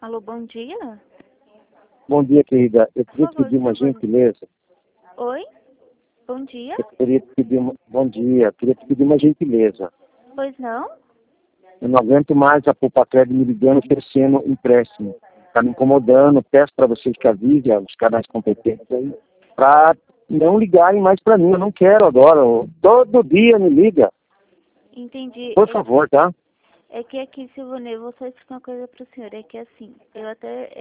Alô, bom dia? Bom dia, querida. Eu queria Por te favor, pedir uma por favor. gentileza. Oi? Bom dia? Eu queria te pedir Bom dia. Eu queria te pedir uma gentileza. Pois não? Eu não aguento mais a Poupa-Crédito me ligando oferecendo empréstimo. Está me incomodando. Peço para vocês que avisem os canais competentes aí para não ligarem mais para mim. Eu não quero agora. Todo dia me liga. Entendi. Por favor, tá? É que aqui, Silvonei, eu vou só explicar uma coisa para o senhor. É que assim, eu até...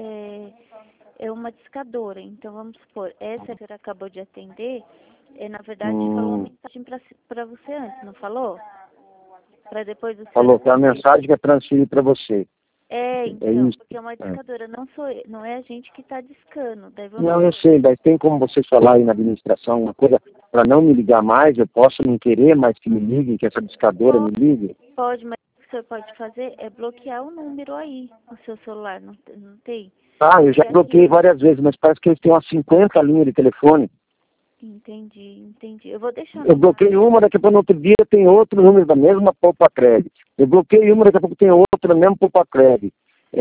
É uma discadora. Então, vamos supor, essa que a senhora acabou de atender, na verdade, falou uma mensagem para você antes, não falou? Para depois do senhor Falou que a atender. mensagem que é transferir para você. É Então, isso. porque é uma discadora, não é a gente que está discando. Daí vamos Não, eu supor, sei, mas tem como vocês falar aí na administração uma coisa para não me ligar mais, eu posso não querer mais que me liguem, que essa discadora me ligue? pode, mas o que o senhor pode fazer é bloquear o número aí no seu celular, não tem? Ah, eu já Porque bloqueei assim, várias vezes, mas parece que eles têm umas 50 linhas de telefone. entendi. Eu vou deixar Eu bloqueei uma, daqui a pouco no outro dia tem outro número da mesma Poupa-Crédito. Eu bloqueei uma, daqui a pouco tem outra, mesmo Poupa-Crédito.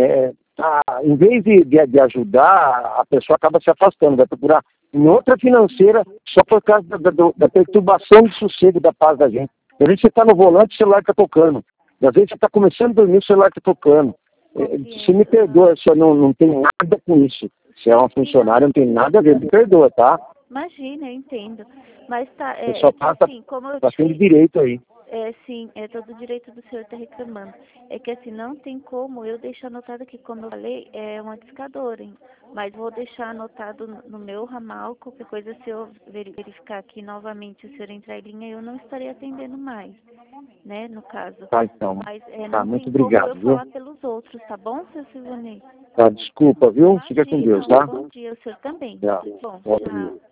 Em vez de ajudar, a pessoa acaba se afastando, vai procurar em outra financeira só por causa da perturbação de sossego da paz da gente. Às vezes você está no volante, o celular está tocando. Às vezes você está começando a dormir, o celular está tocando. Você me perdoa, você não tem nada com isso. Se é uma funcionária, não tem nada a ver, me perdoa, tá? imagina, eu entendo. Mas tá, Você só que passa assim, como eu pra te fim de direito aí. sim, é todo o direito do senhor estar reclamando. É que assim, não tem como eu deixar anotado aqui, como eu falei, é uma discadora, hein? Mas vou deixar anotado no meu ramal, qualquer coisa, se eu verificar aqui novamente o senhor entrar em linha, eu não estarei atendendo mais, né, no caso. Tá, então. Mas Tá, não muito tem como eu obrigado, viu? falar pelos outros, tá bom, seu Silvanei? Tá, desculpa, viu? Fica com Imagina, Deus, tá? bom dia, o senhor também. Tchau. Bom, Bom dia. tchau.